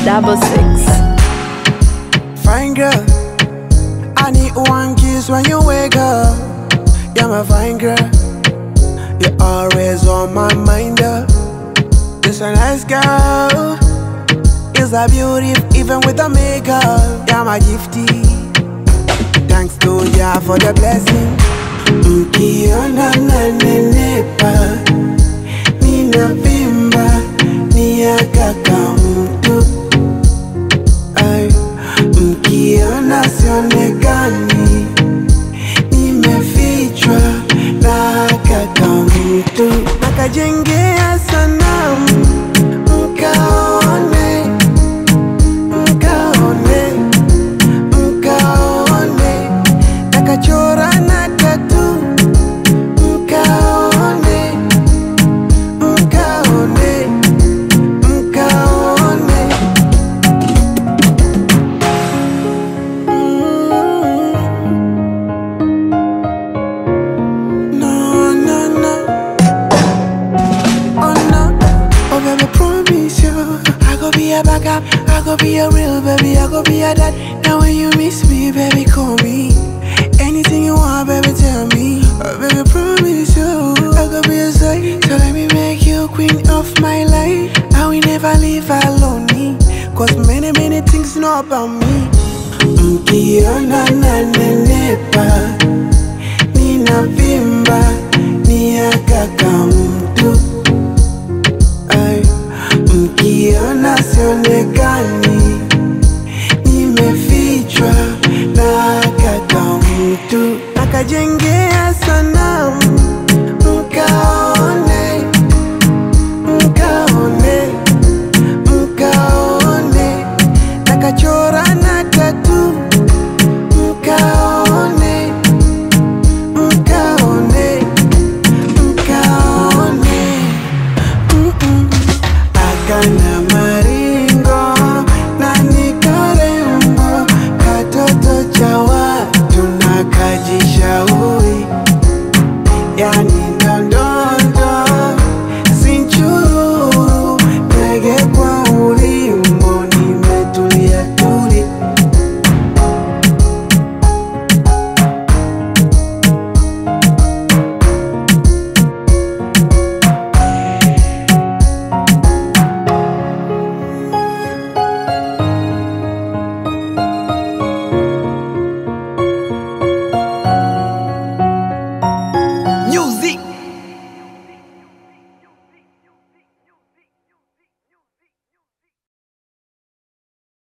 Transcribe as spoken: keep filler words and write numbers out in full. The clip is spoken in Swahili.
double six. Fine girl, I need one kiss when you wake up. You're my fine girl, you're always on my mind. uh. You're so nice girl, you're so beautiful even with the makeup. You're my gifty, thanks to ya for the blessing. Ukiona na nenepa, nina vimba, ni ya kaka mtu. Ay, mkiona sionekani, nimefichwa na kaka mtu. Nakajengea sanamu, mkaone, mkaone, mkaone. Nakachora na tatu, mkaone, mkaone, mkaone. No, no, no. Oh no. Oh baby, promise you I go be a backup, I go be a real baby, I go be a dad. Now when you miss me, baby, call me. Anything you want, baby, tell me. Oh baby, promise you I go be a side. So let me make you queen of my life. I will never leave alone. Cause many, many things know about me. Mkiona na nenepa, nina vimba, ni ya kaka mtu. Ay, mkiona sionekani, nimefichwa na kaka mtu. Nakajengea sanamu, mkaone, mkaone, mkaone. Nakachora na tatu, mkaone, mkaone, mkaone. Mm-mm. Akana maringo na nikarembo, katoto cha watu na kajishauri, yani